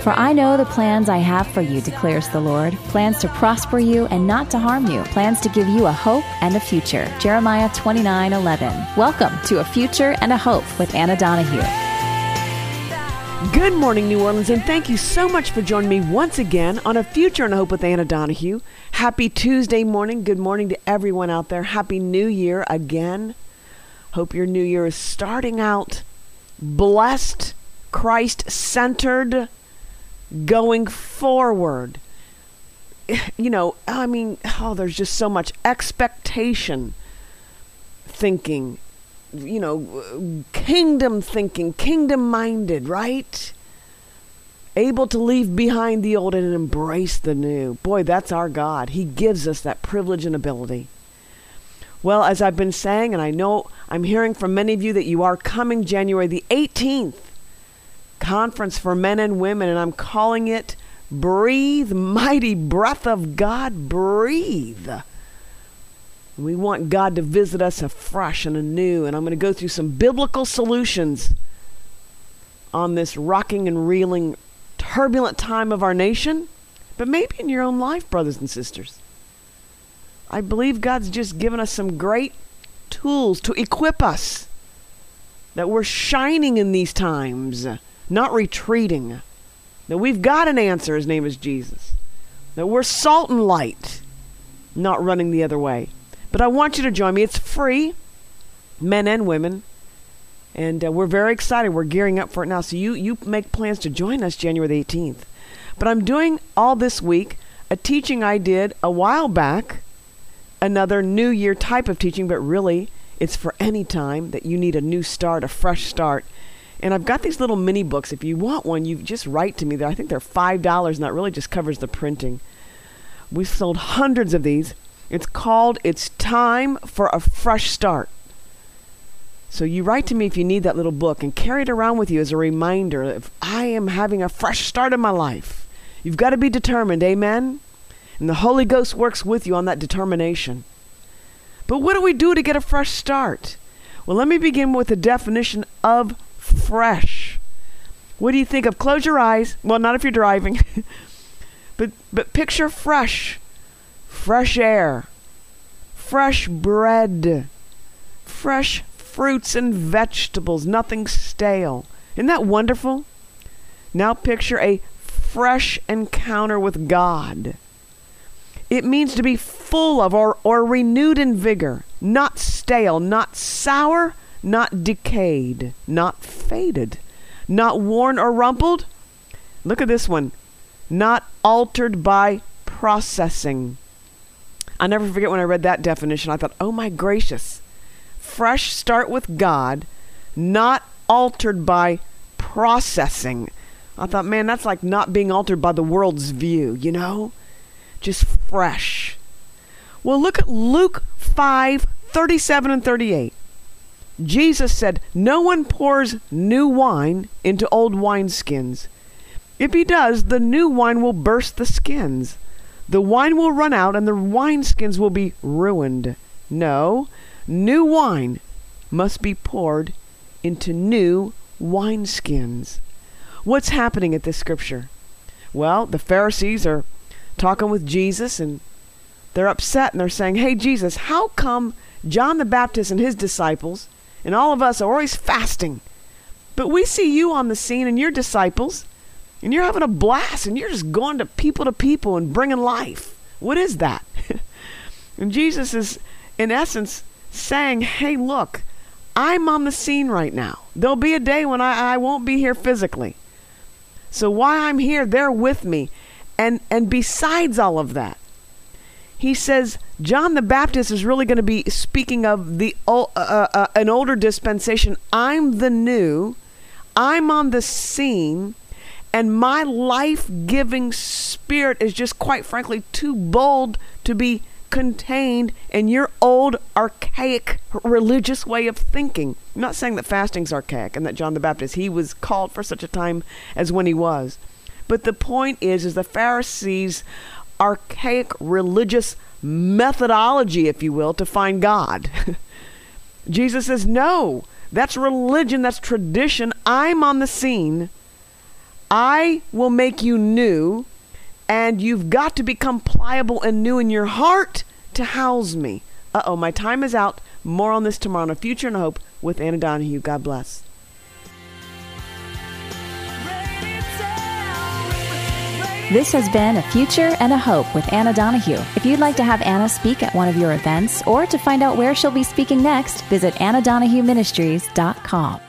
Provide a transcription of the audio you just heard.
For I know the plans I have for you, declares the Lord, plans to prosper you and not to harm you, plans to give you a hope and a future. Jeremiah 29:11. Welcome to A Future and a Hope with Anna Donahue. Good morning, New Orleans, and thank you so much for joining me once again on A Future and a Hope with Anna Donahue. Happy Tuesday morning. Good morning to everyone out there. Happy New Year again. Hope your new year is starting out blessed, Christ-centered, going forward. There's just so much expectation thinking, kingdom thinking, kingdom-minded, right? Able to leave behind the old and embrace the new. Boy, that's our God. He gives us that privilege and ability. Well, as I've been saying, and I know I'm hearing from many of you that you are coming January the 18th, Conference for Men and Women, and I'm calling it Breathe, Mighty Breath of God, Breathe. We want God to visit us afresh and anew, and I'm going to go through some biblical solutions on this rocking and reeling, turbulent time of our nation, but maybe in your own life, brothers and sisters. I believe God's just given us some great tools to equip us, that we're shining in these times, not retreating, that we've got an answer. His name is Jesus, that we're salt and light, not running the other way. But I want you to join me. It's free, men and women, and we're very excited. We're gearing up for it now, so you make plans to join us January the 18th. But I'm doing all this week a teaching I did a while back, another New Year type of teaching, but really it's for any time that you need a new start, a fresh start. And I've got these little mini books. If you want one, you just write to me. I think they're $5, and that really just covers the printing. We've sold hundreds of these. It's called It's Time for a Fresh Start. So you write to me if you need that little book, and carry it around with you as a reminder. If I am having a fresh start in my life, you've got to be determined, amen? And the Holy Ghost works with you on that determination. But what do we do to get a fresh start? Well, let me begin with the definition of fresh. What do you think of? Close your eyes. Well, not if you're driving. but picture fresh. Fresh air, fresh bread, fresh fruits and vegetables, nothing stale. Isn't that wonderful? Now picture a fresh encounter with God. It means to be full of or renewed in vigor, not stale, not sour, not decayed, not faded, not worn or rumpled. Look at this one. Not altered by processing. I'll never forget when I read that definition. I thought, oh my gracious. Fresh start with God, not altered by processing. I thought, man, that's like not being altered by the world's view, Just fresh. Well, look at Luke 5:37 and 38. Jesus said, no one pours new wine into old wineskins. If he does, the new wine will burst the skins. The wine will run out and the wineskins will be ruined. No, new wine must be poured into new wineskins. What's happening at this scripture? Well, the Pharisees are talking with Jesus, and they're upset, and they're saying, hey, Jesus, how come John the Baptist and his disciples and all of us are always fasting, but we see you on the scene and your disciples, and you're having a blast, and you're just going to people and bringing life. What is that? And Jesus is, in essence, saying, hey, look, I'm on the scene right now. There'll be a day when I won't be here physically. So while I'm here, they're with me. And besides all of that, he says John the Baptist is really going to be speaking of an older dispensation. I'm the new. I'm on the scene. And my life-giving spirit is just, quite frankly, too bold to be contained in your old, archaic, religious way of thinking. I'm not saying that fasting's archaic and that John the Baptist, he was called for such a time as when he was. But the point is the Pharisees' archaic religious methodology, if you will, to find God. Jesus says, no, that's religion, that's tradition. I'm on the scene. I will make you new, and you've got to become pliable and new in your heart to house me. My time is out. More on this tomorrow on A Future and a Hope with Anna Donahue. God bless. This has been A Future and a Hope with Anna Donahue. If you'd like to have Anna speak at one of your events or to find out where she'll be speaking next, visit AnnaDonahueMinistries.com.